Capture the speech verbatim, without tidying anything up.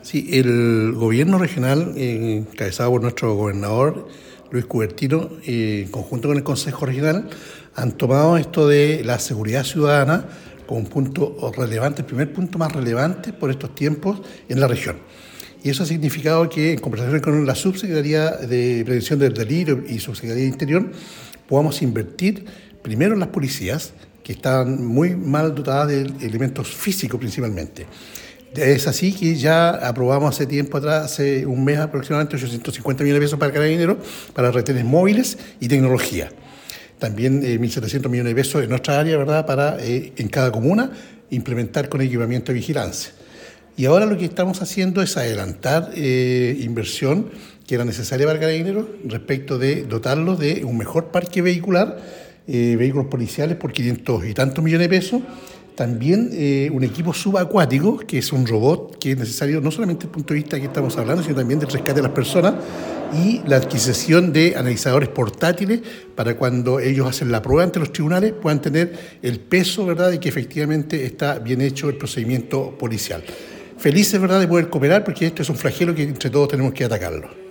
Sí, el gobierno regional, eh, encabezado por nuestro gobernador Luis Cubertino, eh, en conjunto con el Consejo Regional, han tomado esto de la seguridad ciudadana como un punto relevante, el primer punto más relevante por estos tiempos en la región. Y eso ha significado que, en conversación con la Subsecretaría de Prevención del Delito y Subsecretaría de Interior, podamos invertir primero en las policías, que están muy mal dotadas de elementos físicos principalmente. Es así que ya aprobamos hace tiempo atrás, hace un mes aproximadamente, ochocientos cincuenta millones de pesos para Carabineros, para retenes móviles y tecnología. También eh, mil setecientos millones de pesos en nuestra área, ¿verdad?, para eh, en cada comuna implementar con equipamiento de vigilancia. Y ahora lo que estamos haciendo es adelantar eh, inversión que era necesaria para Carabineros respecto de dotarlos de un mejor parque vehicular, eh, vehículos policiales por quinientos y tantos millones de pesos. También eh, un equipo subacuático, que es un robot que es necesario no solamente desde el punto de vista que estamos hablando, sino también del rescate de las personas y la adquisición de analizadores portátiles para cuando ellos hacen la prueba ante los tribunales puedan tener el peso, ¿verdad?, de que efectivamente está bien hecho el procedimiento policial. Felices, ¿verdad?, de poder cooperar porque esto es un flagelo que entre todos tenemos que atacarlo.